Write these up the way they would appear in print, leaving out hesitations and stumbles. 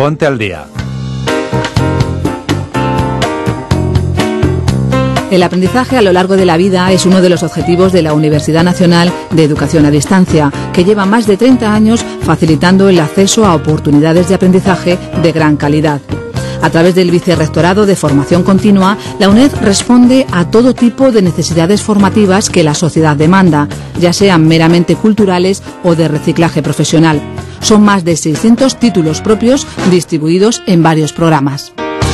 Ponte al Día. El aprendizaje a lo largo de la vida es uno de los objetivos de la Universidad Nacional de Educación a Distancia, que lleva más de 30 años facilitando el acceso a oportunidades de aprendizaje de gran calidad. A través del Vicerrectorado de Formación Continua, la UNED responde a todo tipo de necesidades formativas que la sociedad demanda, ya sean meramente culturales o de reciclaje profesional. Son más de 600 títulos propios distribuidos en varios programas.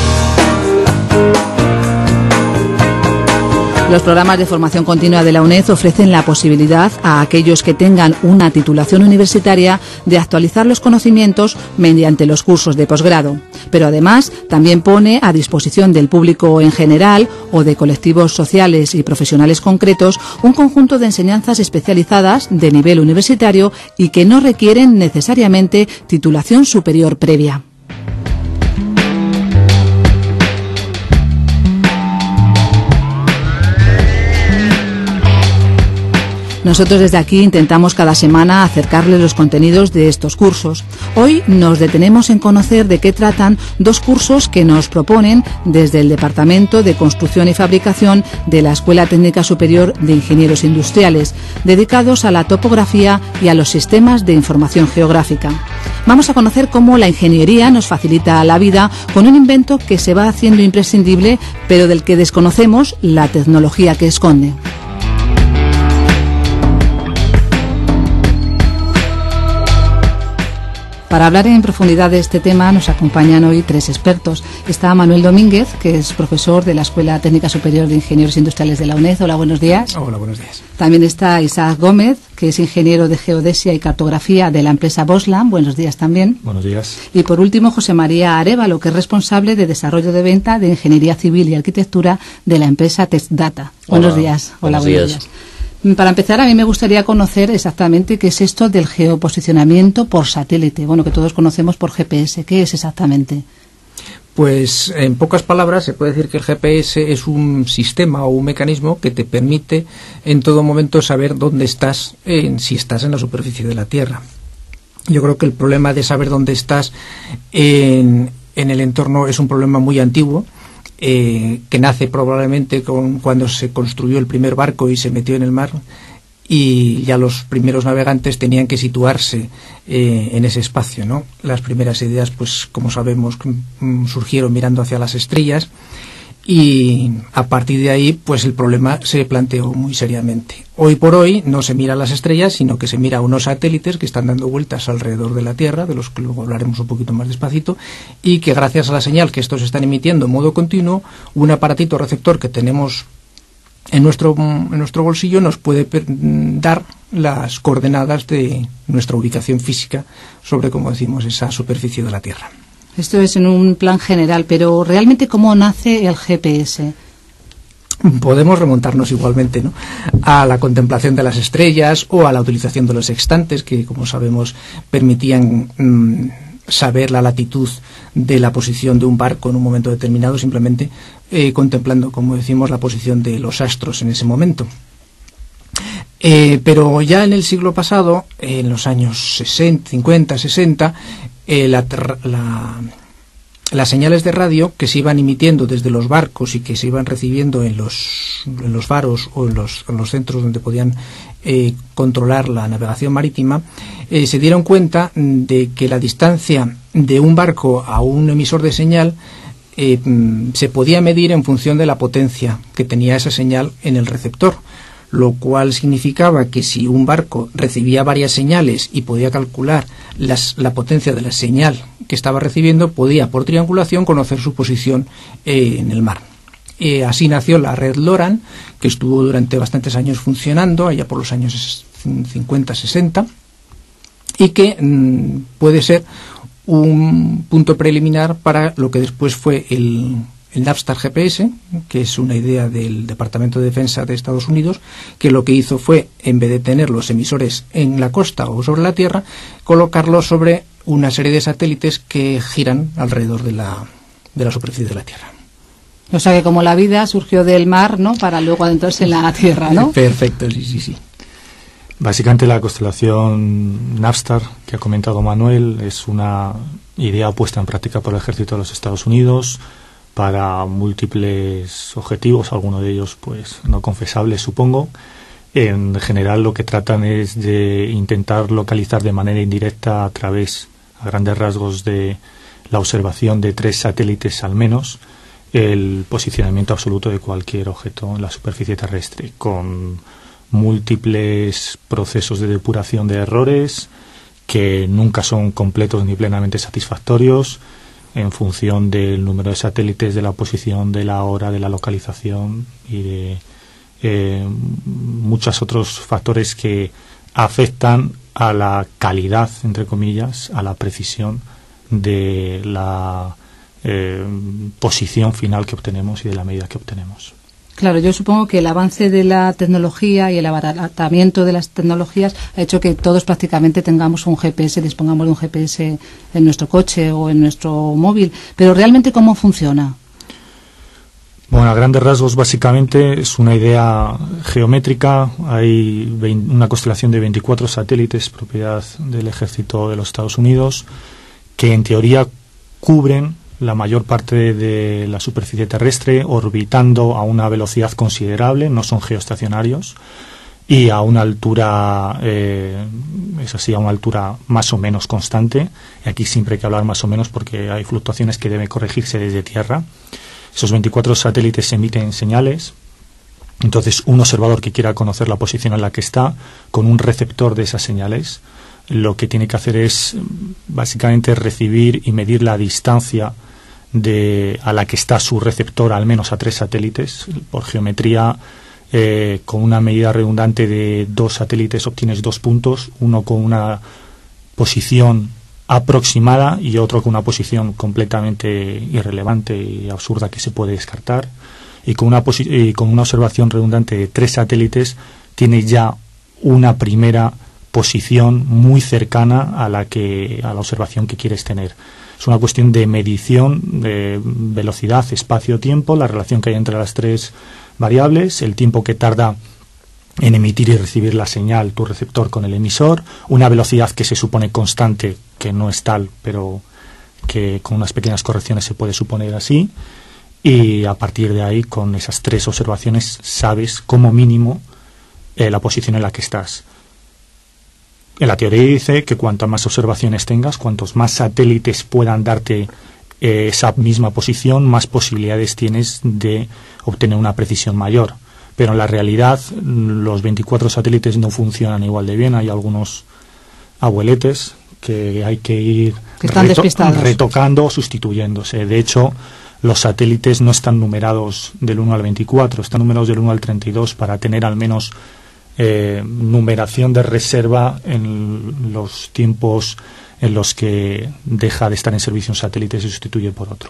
Los programas de formación continua de la UNED ofrecen la posibilidad a aquellos que tengan una titulación universitaria de actualizar los conocimientos mediante los cursos de posgrado. Pero además también pone a disposición del público en general o de colectivos sociales y profesionales concretos un conjunto de enseñanzas especializadas de nivel universitario y que no requieren necesariamente titulación superior previa. Nosotros desde aquí intentamos cada semana acercarles los contenidos de estos cursos. Hoy nos detenemos en conocer de qué tratan dos cursos que nos proponen desde el Departamento de Construcción y Fabricación de la Escuela Técnica Superior de Ingenieros Industriales, dedicados a la topografía y a los sistemas de información geográfica. Vamos a conocer cómo la ingeniería nos facilita la vida con un invento que se va haciendo imprescindible, pero del que desconocemos la tecnología que esconde. Para hablar en profundidad de este tema nos acompañan hoy tres expertos. Está Manuel Domínguez, que es profesor de la Escuela Técnica Superior de Ingenieros Industriales de la UNED. Hola, buenos días. Hola, buenos días. También está Isaac Gómez, que es ingeniero de geodesia y cartografía de la empresa Boslam. Buenos días también. Buenos días. Y por último, José María Arévalo, que es responsable de desarrollo de venta de ingeniería civil y arquitectura de la empresa TestData. Buenos días. Hola, buenos días. Para empezar, a mí me gustaría conocer exactamente qué es esto del geoposicionamiento por satélite, bueno, que todos conocemos por GPS. ¿Qué es exactamente? Pues, en pocas palabras, se puede decir que el GPS es un sistema o un mecanismo que te permite en todo momento saber dónde estás, si estás en la superficie de la Tierra. Yo creo que el problema de saber dónde estás en el entorno es un problema muy antiguo, que nace probablemente cuando se construyó el primer barco y se metió en el mar, y ya los primeros navegantes tenían que situarse en ese espacio, ¿no? Las primeras ideas, pues como sabemos, surgieron mirando hacia las estrellas, y a partir de ahí pues el problema se planteó muy seriamente. Hoy por hoy no se mira a las estrellas, sino que se mira a unos satélites que están dando vueltas alrededor de la Tierra, de los que luego hablaremos un poquito más despacito, y que gracias a la señal que estos están emitiendo en modo continuo, un aparatito receptor que tenemos en nuestro bolsillo nos puede dar las coordenadas de nuestra ubicación física sobre, como decimos, esa superficie de la Tierra. Esto es en un plan general, pero realmente ¿cómo nace el GPS? Podemos remontarnos igualmente, ¿no?, a la contemplación de las estrellas o a la utilización de los sextantes, que, como sabemos, permitían saber la latitud de la posición de un barco en un momento determinado, simplemente contemplando, como decimos, la posición de los astros en ese momento. Pero ya en el siglo pasado, en los años 50, 60, las señales de radio que se iban emitiendo desde los barcos y que se iban recibiendo en los faros o en los centros donde podían controlar la navegación marítima, se dieron cuenta de que la distancia de un barco a un emisor de señal se podía medir en función de la potencia que tenía esa señal en el receptor, lo cual significaba que si un barco recibía varias señales y podía calcular la potencia de la señal que estaba recibiendo, podía por triangulación conocer su posición en el mar. Así nació la red LORAN, que estuvo durante bastantes años funcionando, allá por los años 50-60, y que puede ser un punto preliminar para lo que después fue el Navstar GPS, que es una idea del Departamento de Defensa de Estados Unidos, que lo que hizo fue, en vez de tener los emisores en la costa o sobre la Tierra, colocarlos sobre una serie de satélites que giran alrededor de la superficie de la Tierra. O sea que como la vida surgió del mar, ¿no?, para luego adentrarse en la Tierra, ¿no? Perfecto, sí. Básicamente la constelación Navstar que ha comentado Manuel es una idea puesta en práctica por el Ejército de los Estados Unidos para múltiples objetivos, algunos de ellos pues no confesables, supongo. En general lo que tratan es de intentar localizar de manera indirecta a través, a grandes rasgos, de la observación de 3 satélites al menos, el posicionamiento absoluto de cualquier objeto en la superficie terrestre, con múltiples procesos de depuración de errores que nunca son completos ni plenamente satisfactorios en función del número de satélites, de la posición, de la hora, de la localización y de muchos otros factores que afectan a la calidad, entre comillas, a la precisión de la posición final que obtenemos y de la medida que obtenemos. Claro, yo supongo que el avance de la tecnología y el abaratamiento de las tecnologías ha hecho que todos prácticamente tengamos un GPS, dispongamos de un GPS en nuestro coche o en nuestro móvil. Pero ¿realmente cómo funciona? Bueno, a grandes rasgos, básicamente, es una idea geométrica. Hay una constelación de 24 satélites, propiedad del Ejército de los Estados Unidos, que en teoría cubren la mayor parte de la superficie terrestre, orbitando a una velocidad considerable, no son geoestacionarios, y a una altura, es así, a una altura más o menos constante. Y aquí siempre hay que hablar más o menos porque hay fluctuaciones que deben corregirse desde tierra. Esos 24 satélites emiten señales. Entonces, un observador que quiera conocer la posición en la que está, con un receptor de esas señales, lo que tiene que hacer es básicamente recibir y medir la distancia a la que está su receptor, al menos a 3 satélites. Por geometría, con una medida redundante de 2 satélites obtienes 2 puntos, uno con una posición aproximada y otro con una posición completamente irrelevante y absurda que se puede descartar. Y con una observación redundante de 3 satélites tienes ya una primera posición muy cercana a la observación que quieres tener. Es una cuestión de medición de velocidad, espacio, tiempo, la relación que hay entre las 3 variables, el tiempo que tarda en emitir y recibir la señal tu receptor con el emisor, una velocidad que se supone constante, que no es tal, pero que con unas pequeñas correcciones se puede suponer así, y a partir de ahí, con esas 3 observaciones, sabes como mínimo la posición en la que estás. En la teoría dice que cuantas más observaciones tengas, cuantos más satélites puedan darte esa misma posición, más posibilidades tienes de obtener una precisión mayor. Pero en la realidad los 24 satélites no funcionan igual de bien. Hay algunos abueletes que hay que ir retocando o sustituyéndose. De hecho, los satélites no están numerados del 1 al 24, están numerados del 1 al 32 para tener al menos numeración de reserva en los tiempos en los que deja de estar en servicio un satélite y se sustituye por otro.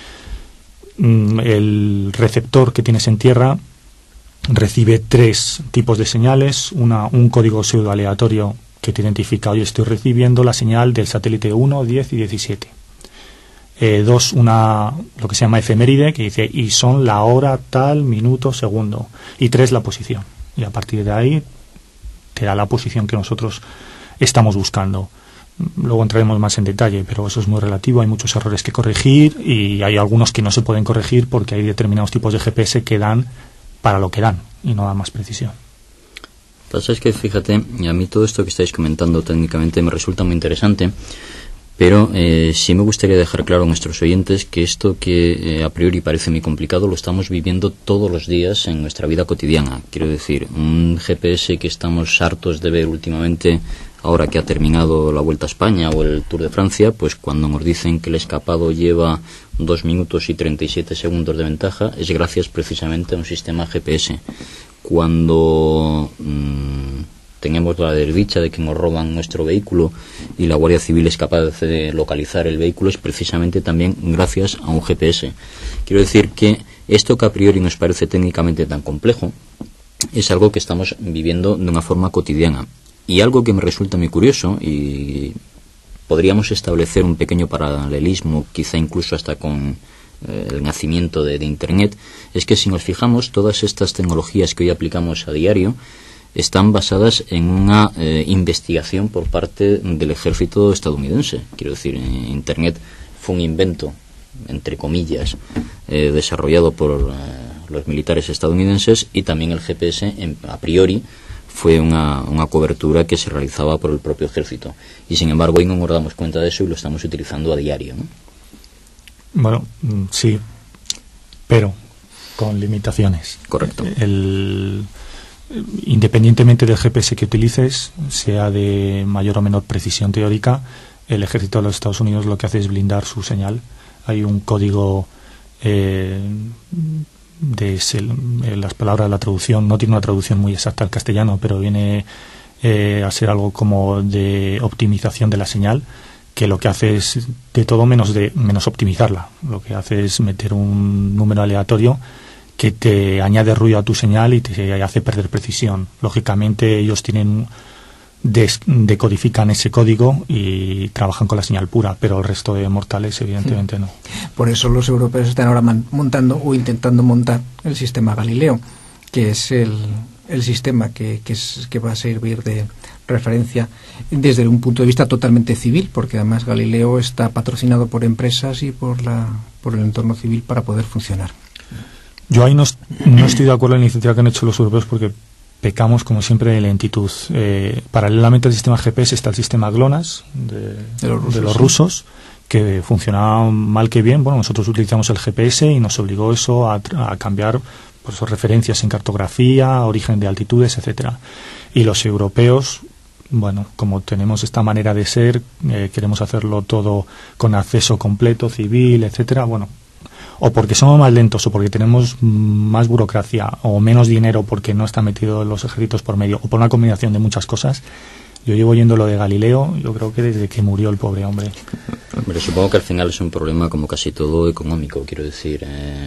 El receptor que tienes en tierra recibe 3 tipos de señales, un código pseudo aleatorio que te identifica: hoy estoy recibiendo la señal del satélite 1, 10 y 17. 2, lo que se llama efeméride, que dice y son la hora, tal, minuto, segundo. Y 3, la posición. Y a partir de ahí te da la posición que nosotros estamos buscando. Luego entraremos más en detalle, pero eso es muy relativo. Hay muchos errores que corregir y hay algunos que no se pueden corregir porque hay determinados tipos de GPS que dan para lo que dan y no dan más precisión. Pasa es que, fíjate, a mí todo esto que estáis comentando técnicamente me resulta muy interesante, pero sí me gustaría dejar claro a nuestros oyentes que esto que a priori parece muy complicado lo estamos viviendo todos los días en nuestra vida cotidiana. Quiero decir, un GPS que estamos hartos de ver últimamente, ahora que ha terminado la Vuelta a España o el Tour de Francia, pues cuando nos dicen que el escapado lleva 2 minutos y 37 segundos de ventaja, es gracias precisamente a un sistema GPS. Cuando tenemos la desdicha de que nos roban nuestro vehículo y la Guardia Civil es capaz de localizar el vehículo, es precisamente también gracias a un GPS. Quiero decir que esto que a priori nos parece técnicamente tan complejo es algo que estamos viviendo de una forma cotidiana. Y algo que me resulta muy curioso, y podríamos establecer un pequeño paralelismo, quizá incluso hasta con el nacimiento de Internet, es que si nos fijamos, todas estas tecnologías que hoy aplicamos a diario están basadas en una investigación por parte del ejército estadounidense. Quiero decir, Internet fue un invento, entre comillas, desarrollado por los militares estadounidenses, y también el GPS a priori fue una cobertura que se realizaba por el propio ejército, y sin embargo hoy no nos damos cuenta de eso y lo estamos utilizando a diario, ¿no? Bueno, sí, pero con limitaciones. Correcto. Independientemente del GPS que utilices, sea de mayor o menor precisión teórica, el ejército de los Estados Unidos lo que hace es blindar su señal. Hay un código las palabras de la traducción, no tiene una traducción muy exacta al castellano, pero viene a ser algo como de optimización de la señal, que lo que hace es de todo menos optimizarla. Lo que hace es meter un número aleatorio que te añade ruido a tu señal y te hace perder precisión. Lógicamente ellos decodifican ese código y trabajan con la señal pura, pero el resto de mortales evidentemente no. Por eso los europeos están ahora montando o intentando montar el sistema Galileo, que es el sistema que va a servir de referencia desde un punto de vista totalmente civil, porque además Galileo está patrocinado por empresas y por el entorno civil para poder funcionar. Yo ahí no estoy de acuerdo en la iniciativa que han hecho los europeos, porque pecamos, como siempre, de lentitud. Paralelamente al sistema GPS está el sistema GLONASS de los rusos, que funcionaba mal que bien. Bueno, nosotros utilizamos el GPS y nos obligó eso a cambiar pues, referencias en cartografía, origen de altitudes, etcétera. Y los europeos, bueno, como tenemos esta manera de ser, queremos hacerlo todo con acceso completo, civil, etcétera. Bueno, o porque somos más lentos, o porque tenemos más burocracia, o menos dinero porque no están metidos los ejércitos por medio, o por una combinación de muchas cosas. Yo llevo oyendo lo de Galileo, yo creo que desde que murió el pobre hombre. Pero supongo que al final es un problema, como casi todo, económico. Quiero decir,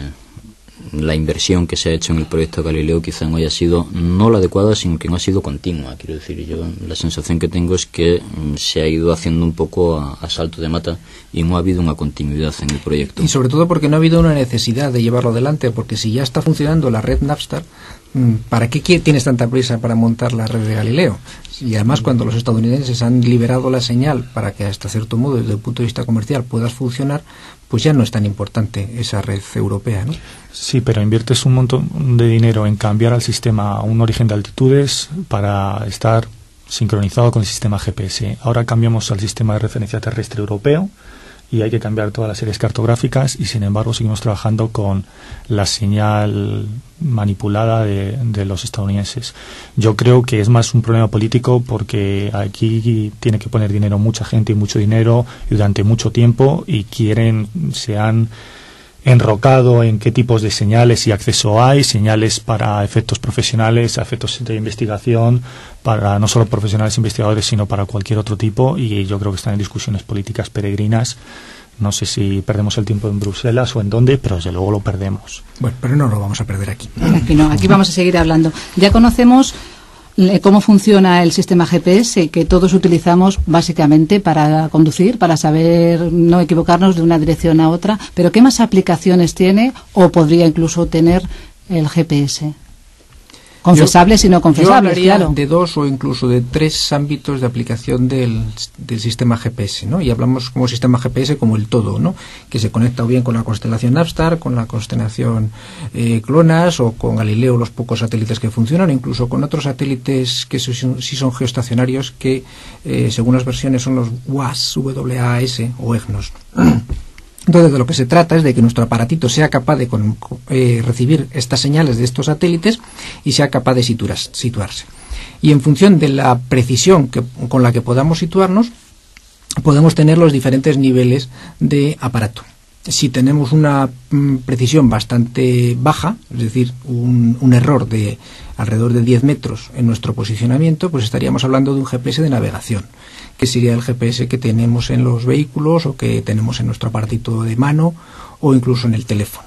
la inversión que se ha hecho en el proyecto Galileo quizá no haya sido no la adecuada, sino que no ha sido continua. Quiero decir, yo la sensación que tengo es que se ha ido haciendo un poco a salto de mata y no ha habido una continuidad en el proyecto. Y sobre todo porque no ha habido una necesidad de llevarlo adelante, porque si ya está funcionando la red Navstar, ¿para qué tienes tanta prisa para montar la red de Galileo? Y además, cuando los estadounidenses han liberado la señal para que hasta cierto modo, desde el punto de vista comercial, puedas funcionar, pues ya no es tan importante esa red europea, ¿no? Sí, pero inviertes un montón de dinero en cambiar al sistema a un origen de altitudes para estar sincronizado con el sistema GPS. Ahora cambiamos al sistema de referencia terrestre europeo y hay que cambiar todas las series cartográficas, y sin embargo seguimos trabajando con la señal manipulada de los estadounidenses. Yo creo que es más un problema político, porque aquí tiene que poner dinero mucha gente y mucho dinero y durante mucho tiempo, y se han enrocado en qué tipos de señales y acceso hay, señales para efectos profesionales, a efectos de investigación, para no solo profesionales investigadores, sino para cualquier otro tipo, y yo creo que están en discusiones políticas peregrinas. No sé si perdemos el tiempo en Bruselas o en dónde, pero desde luego lo perdemos. Bueno, pero no lo vamos a perder aquí. Aquí no, aquí vamos a seguir hablando. Ya conocemos cómo funciona el sistema GPS, que todos utilizamos básicamente para conducir, para saber no equivocarnos de una dirección a otra, pero ¿qué más aplicaciones tiene o podría incluso tener el GPS? Confesables y no confesables, yo hablaría claro. De 2 o incluso de 3 ámbitos de aplicación del sistema GPS, ¿no? Y hablamos como sistema GPS como el todo, ¿no? Que se conecta o bien con la constelación Navstar, con la constelación GLONASS, o con Galileo, los pocos satélites que funcionan, incluso con otros satélites que sí son geoestacionarios, que según las versiones son los WAAS o EGNOS. Entonces, de lo que se trata es de que nuestro aparatito sea capaz de recibir estas señales de estos satélites y sea capaz de situarse. Y en función de la precisión con la que podamos situarnos, podemos tener los diferentes niveles de aparato. Si tenemos una precisión bastante baja, es decir, un error de alrededor de 10 metros en nuestro posicionamiento, pues estaríamos hablando de un GPS de navegación, que sería el GPS que tenemos en los vehículos o que tenemos en nuestro aparatito de mano o incluso en el teléfono.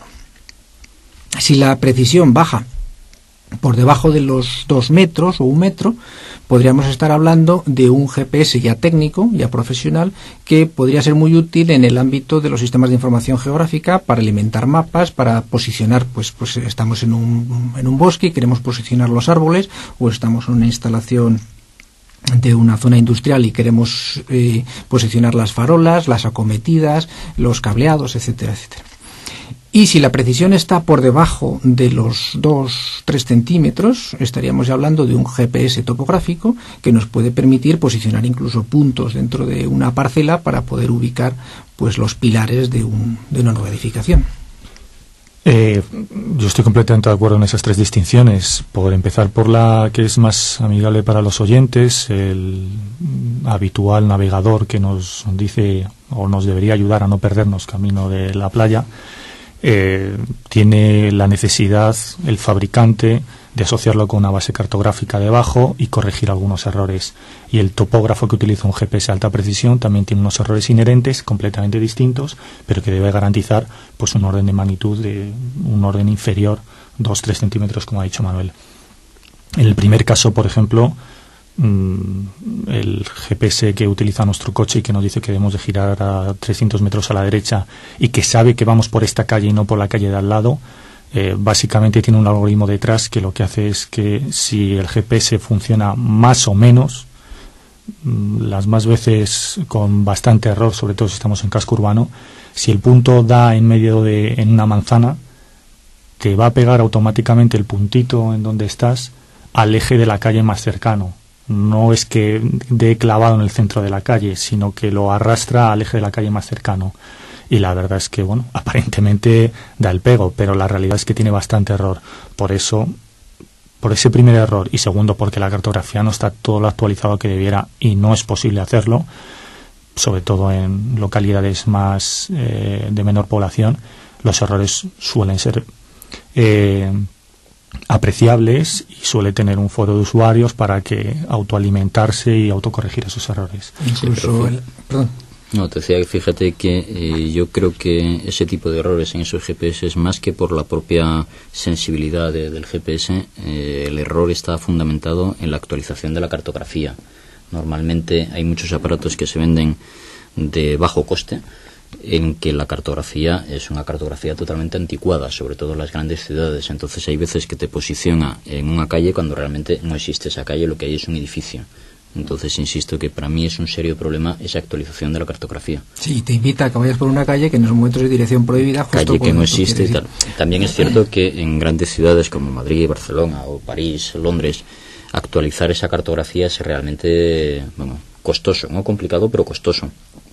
Si la precisión baja por debajo de los 2 metros o 1 metro, podríamos estar hablando de un GPS ya técnico, ya profesional, que podría ser muy útil en el ámbito de los sistemas de información geográfica para alimentar mapas, para posicionar, pues estamos en un bosque y queremos posicionar los árboles, o estamos en una instalación de una zona industrial y queremos posicionar las farolas, las acometidas, los cableados, etcétera, etcétera. Y si la precisión está por debajo de los 2-3 centímetros, estaríamos ya hablando de un GPS topográfico que nos puede permitir posicionar incluso puntos dentro de una parcela para poder ubicar pues los pilares de una nueva edificación. Yo estoy completamente de acuerdo en esas tres distinciones. Por empezar por la que es más amigable para los oyentes, el habitual navegador que nos dice o nos debería ayudar a no perdernos camino de la playa, tiene la necesidad, el fabricante, de asociarlo con una base cartográfica debajo y corregir algunos errores. Y el topógrafo que utiliza un GPS de alta precisión también tiene unos errores inherentes completamente distintos, pero que debe garantizar pues un orden de magnitud de un orden inferior 2-3 centímetros, como ha dicho Manuel. En el primer caso, por ejemplo, el GPS que utiliza nuestro coche y que nos dice que debemos de girar a 300 metros a la derecha y que sabe que vamos por esta calle y no por la calle de al lado, básicamente tiene un algoritmo detrás que lo que hace es que si el GPS funciona más o menos, las más veces con bastante error, sobre todo si estamos en casco urbano, si el punto da en medio en una manzana, te va a pegar automáticamente el puntito en donde estás al eje de la calle más cercano. No es que dé clavado en el centro de la calle, sino que lo arrastra al eje de la calle más cercano. Y la verdad es que, bueno, aparentemente da el pego, pero la realidad es que tiene bastante error. Por eso, por ese primer error, y segundo, porque la cartografía no está todo lo actualizado que debiera y no es posible hacerlo, sobre todo en localidades más de menor población, los errores suelen ser apreciables y suele tener un foro de usuarios para que autoalimentarse y autocorregir esos errores. Incluso perdón. No, te decía que fíjate que yo creo que ese tipo de errores en esos GPS es más que por la propia sensibilidad del GPS, el error está fundamentado en la actualización de la cartografía. Normalmente hay muchos aparatos que se venden de bajo coste en que la cartografía es una cartografía totalmente anticuada, sobre todo en las grandes ciudades. Entonces hay veces que te posiciona en una calle cuando realmente no existe esa calle, lo que hay es un edificio. Entonces insisto que para mí es un serio problema esa actualización de la cartografía. Sí, te invita a que vayas por una calle que en esos momentos de dirección prohibida, justo calle que no existe y tal. También es cierto que en grandes ciudades como Madrid, Barcelona o París, Londres, actualizar esa cartografía es realmente costoso, no complicado, pero costoso.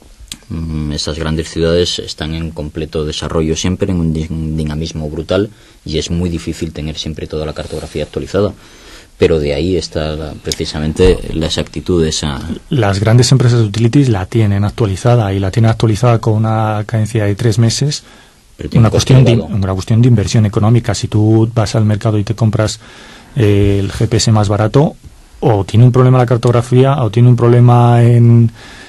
Esas grandes ciudades están en completo desarrollo siempre, en un dinamismo brutal, y es muy difícil tener siempre toda la cartografía actualizada. Pero de ahí está precisamente la exactitud de esa... Las grandes empresas de utilities la tienen actualizada, y la tienen actualizada con una cadencia de 3 meses. Una cuestión de inversión económica. Si tú vas al mercado y te compras el GPS más barato, o tiene un problema la cartografía, o tiene un problema en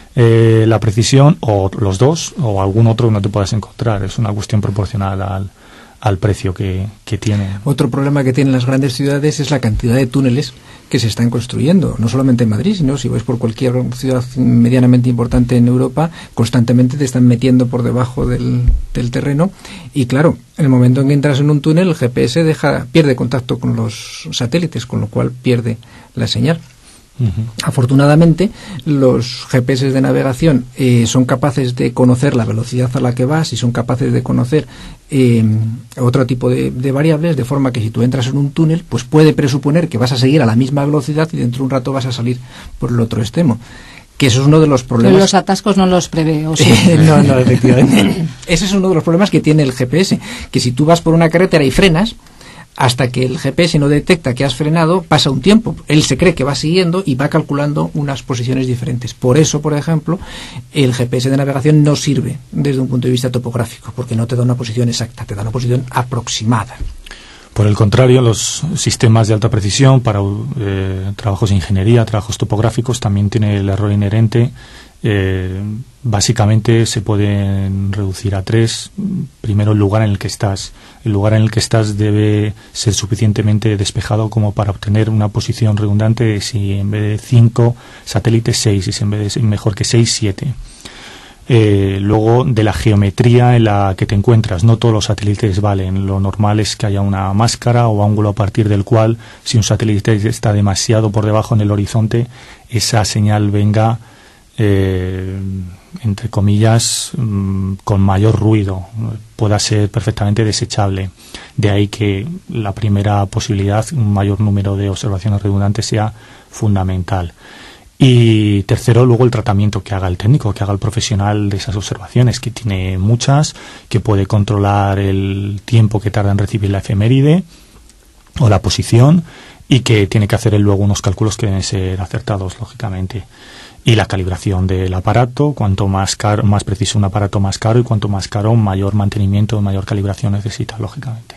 la precisión, o los dos, o algún otro que no te puedas encontrar. Es una cuestión proporcional al precio que tiene. Otro problema que tienen las grandes ciudades es la cantidad de túneles que se están construyendo, no solamente en Madrid, sino si vais por cualquier ciudad medianamente importante en Europa, constantemente te están metiendo por debajo del terreno, y claro, en el momento en que entras en un túnel, el GPS pierde contacto con los satélites, con lo cual pierde la señal. Uh-huh. Afortunadamente, los GPS de navegación son capaces de conocer la velocidad a la que vas y son capaces de conocer otro tipo de variables, de forma que si tú entras en un túnel, pues puede presuponer que vas a seguir a la misma velocidad y dentro de un rato vas a salir por el otro extremo. Que eso es uno de los problemas. Pero los atascos no los prevé, ¿o sí? No, efectivamente. Ese es uno de los problemas que tiene el GPS, que si tú vas por una carretera y frenas, hasta que el GPS no detecta que has frenado, pasa un tiempo. Él se cree que va siguiendo y va calculando unas posiciones diferentes. Por eso, por ejemplo, el GPS de navegación no sirve desde un punto de vista topográfico, porque no te da una posición exacta, te da una posición aproximada. Por el contrario, los sistemas de alta precisión para trabajos de ingeniería, trabajos topográficos, también tiene el error inherente. Básicamente se pueden reducir a 3. Primero, el lugar en el que estás. El lugar en el que estás debe ser suficientemente despejado como para obtener una posición redundante. Si en vez de 5 satélites, 6, y si en vez de mejor que 6, 7. Luego, de la geometría en la que te encuentras. No todos los satélites valen. Lo normal es que haya una máscara o ángulo a partir del cual, si un satélite está demasiado por debajo en el horizonte, esa señal venga, entre comillas, con mayor ruido, pueda ser perfectamente desechable. De ahí que la primera posibilidad, un mayor número de observaciones redundantes, sea fundamental. Y tercero, luego el tratamiento que haga el técnico, que haga el profesional de esas observaciones, que tiene muchas, que puede controlar el tiempo que tarda en recibir la efeméride o la posición, y que tiene que hacer él luego unos cálculos que deben ser acertados, lógicamente. Y la calibración del aparato, cuanto más caro, más preciso un aparato, más caro, y cuanto más caro, mayor mantenimiento, mayor calibración necesita, lógicamente.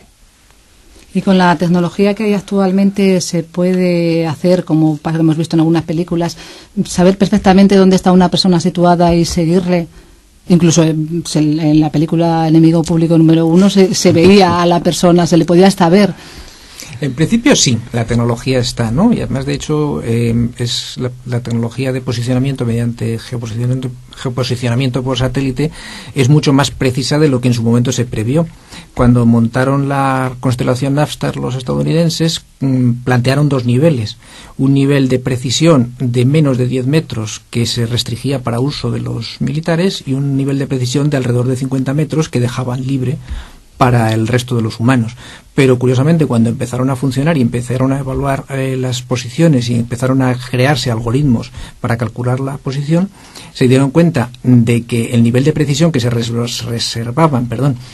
Y con la tecnología que hay actualmente se puede hacer, como hemos visto en algunas películas, saber perfectamente dónde está una persona situada y seguirle. Incluso en la película Enemigo Público número 1 se veía a la persona, se le podía hasta ver. En principio sí, la tecnología está, ¿no? Y además, de hecho, es la tecnología de posicionamiento mediante geoposicionamiento por satélite es mucho más precisa de lo que en su momento se previó. Cuando montaron la constelación Navstar los estadounidenses, plantearon 2 niveles. Un nivel de precisión de menos de 10 metros que se restringía para uso de los militares, y un nivel de precisión de alrededor de 50 metros que dejaban libre para el resto de los humanos. Pero curiosamente, cuando empezaron a funcionar y empezaron a evaluar las posiciones y empezaron a crearse algoritmos para calcular la posición, se dieron cuenta de que el nivel de precisión que se reservaban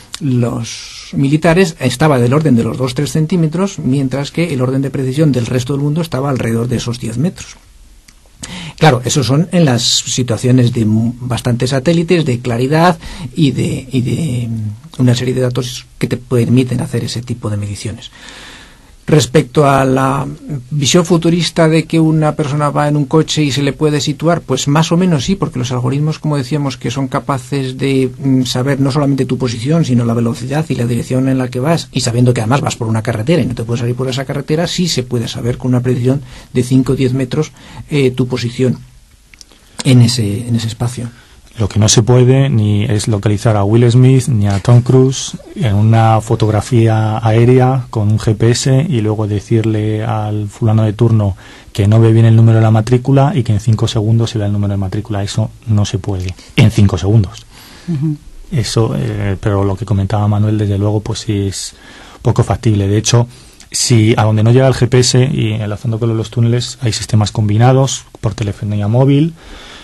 los militares estaba del orden de los 2-3 centímetros, mientras que el orden de precisión del resto del mundo estaba alrededor de esos 10 metros. Claro, esos son en las situaciones de bastantes satélites, de claridad y de una serie de datos que te permiten hacer ese tipo de mediciones. Respecto a la visión futurista de que una persona va en un coche y se le puede situar, pues más o menos sí, porque los algoritmos, como decíamos, que son capaces de saber no solamente tu posición, sino la velocidad y la dirección en la que vas, y sabiendo que además vas por una carretera y no te puedes salir por esa carretera, sí se puede saber con una precisión de 5 o 10 metros tu posición en ese espacio. Lo que no se puede ni es localizar a Will Smith ni a Tom Cruise en una fotografía aérea con un GPS y luego decirle al fulano de turno que no ve bien el número de la matrícula y que en 5 segundos se vea el número de matrícula. Eso no se puede en 5 segundos. Uh-huh. Eso, pero lo que comentaba Manuel, desde luego, pues sí es poco factible. De hecho, si a donde no llega el GPS y enlazando con los túneles hay sistemas combinados por telefonía móvil,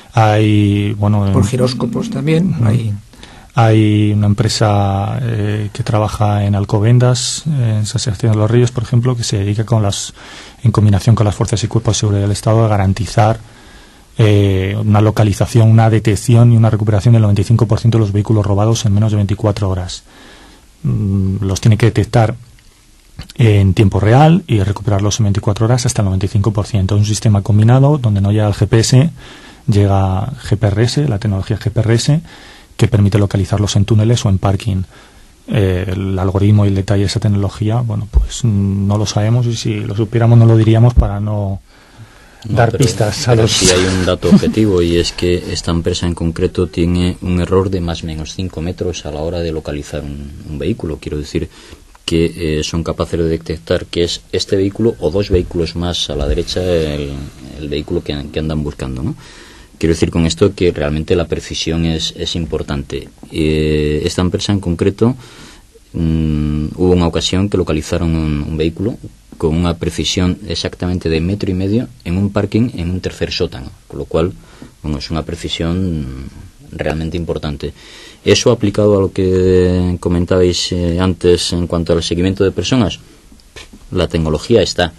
hay, bueno, por giróscopos también. Hay una empresa que trabaja en Alcobendas, en San Sebastián de los Ríos, por ejemplo, que se dedica en combinación con las fuerzas y cuerpos de seguridad del Estado a garantizar una localización, una detección y una recuperación del 95% de los vehículos robados en menos de 24 horas. Los tiene que detectar en tiempo real y recuperarlos en 24 horas hasta el 95%. Un sistema combinado donde no llega el GPS, llega GPRS, la tecnología GPRS, que permite localizarlos en túneles o en parking. El algoritmo y el detalle de esa tecnología, bueno, pues no lo sabemos, y si lo supiéramos no lo diríamos para no dar pistas a los... Sí hay un dato objetivo, y es que esta empresa en concreto tiene un error de más o menos 5 metros a la hora de localizar un vehículo. Quiero decir que son capaces de detectar que es este vehículo o 2 vehículos más a la derecha el vehículo que andan buscando, ¿no? Quiero decir con esto que realmente la precisión es importante. Esta empresa en concreto, hubo una ocasión que localizaron un vehículo con una precisión exactamente de 1,5 metros en un parking en un tercer sótano, con lo cual, bueno, es una precisión realmente importante. Eso aplicado a lo que comentabais antes en cuanto al seguimiento de personas, la tecnología está.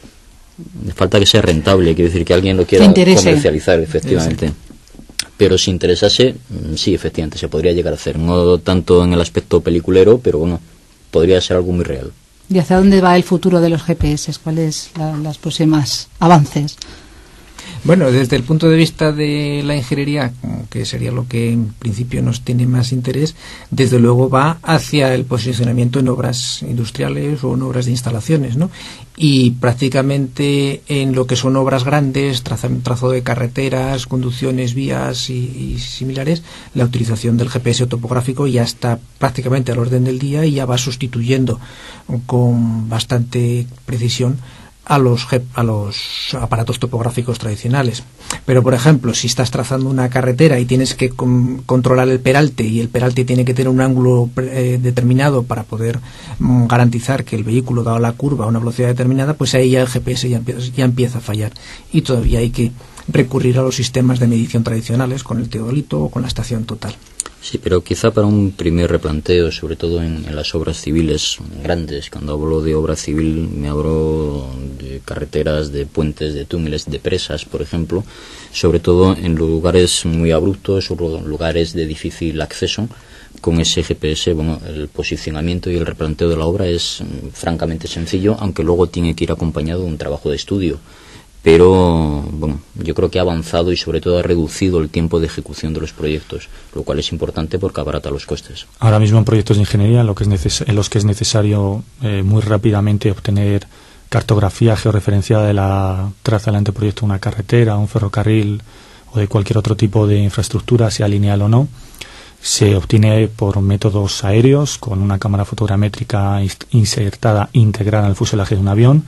Falta que sea rentable, quiere decir que alguien lo quiera comercializar, efectivamente. Sí. Pero si interesase, sí, efectivamente, se podría llegar a hacer. No tanto en el aspecto peliculero, pero bueno, podría ser algo muy real. ¿Y hacia dónde va el futuro de los GPS? ¿Cuáles las próximas avances? Bueno, desde el punto de vista de la ingeniería, que sería lo que en principio nos tiene más interés, desde luego va hacia el posicionamiento en obras industriales o en obras de instalaciones, ¿no? Y prácticamente en lo que son obras grandes, trazo de carreteras, conducciones, vías y similares, la utilización del GPS topográfico ya está prácticamente al orden del día y ya va sustituyendo con bastante precisión a los aparatos topográficos tradicionales. Pero, por ejemplo, si estás trazando una carretera y tienes que controlar el peralte, y el peralte tiene que tener un ángulo determinado para poder garantizar que el vehículo, dado la curva a una velocidad determinada, pues ahí ya el GPS ya empieza a fallar. Y todavía hay que recurrir a los sistemas de medición tradicionales con el teodolito o con la estación total. Sí, pero quizá para un primer replanteo, sobre todo en las obras civiles grandes. Cuando hablo de obra civil me hablo de carreteras, de puentes, de túneles, de presas, por ejemplo, sobre todo en lugares muy abruptos o lugares de difícil acceso. Con ese GPS, bueno, el posicionamiento y el replanteo de la obra es francamente sencillo, aunque luego tiene que ir acompañado de un trabajo de estudio. Pero, bueno, yo creo que ha avanzado y sobre todo ha reducido el tiempo de ejecución de los proyectos, lo cual es importante porque abarata los costes. Ahora mismo en proyectos de ingeniería en los que es necesario muy rápidamente obtener cartografía georreferenciada de la traza del anteproyecto de una carretera, un ferrocarril o de cualquier otro tipo de infraestructura, sea lineal o no, se obtiene por métodos aéreos con una cámara fotogramétrica insertada, integrada en el fuselaje de un avión.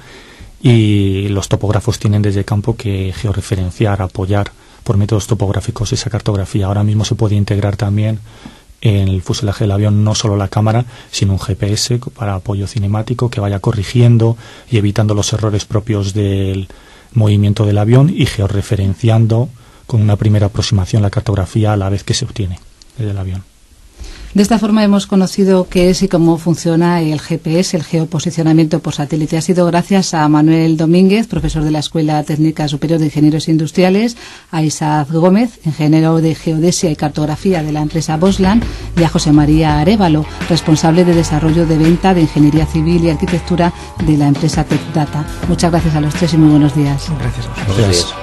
Y los topógrafos tienen desde campo que georreferenciar, apoyar por métodos topográficos esa cartografía. Ahora mismo se puede integrar también en el fuselaje del avión no solo la cámara, sino un GPS para apoyo cinemático que vaya corrigiendo y evitando los errores propios del movimiento del avión y georreferenciando con una primera aproximación la cartografía a la vez que se obtiene desde el avión. De esta forma hemos conocido qué es y cómo funciona el GPS, el geoposicionamiento por satélite. Ha sido gracias a Manuel Domínguez, profesor de la Escuela Técnica Superior de Ingenieros Industriales, a Isaac Gómez, ingeniero de Geodesia y Cartografía de la empresa Bosland, y a José María Arévalo, responsable de desarrollo de venta de Ingeniería Civil y Arquitectura de la empresa TechData. Muchas gracias a los tres y muy buenos días. Gracias a vosotros. Buenos días.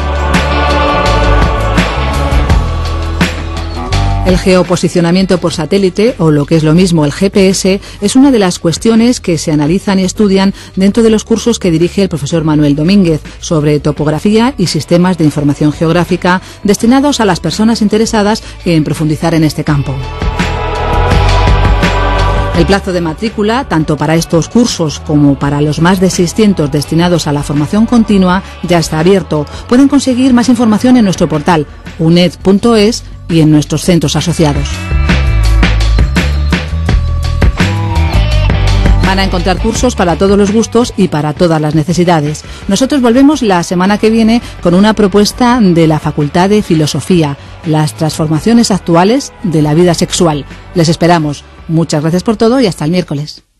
El geoposicionamiento por satélite, o lo que es lo mismo el GPS, es una de las cuestiones que se analizan y estudian dentro de los cursos que dirige el profesor Manuel Domínguez sobre topografía y sistemas de información geográfica destinados a las personas interesadas en profundizar en este campo. El plazo de matrícula, tanto para estos cursos como para los más de 600 destinados a la formación continua, ya está abierto. Pueden conseguir más información en nuestro portal uned.es y en nuestros centros asociados. Van a encontrar cursos para todos los gustos y para todas las necesidades. Nosotros volvemos la semana que viene con una propuesta de la Facultad de Filosofía, las transformaciones actuales de la vida sexual. Les esperamos. Muchas gracias por todo y hasta el miércoles.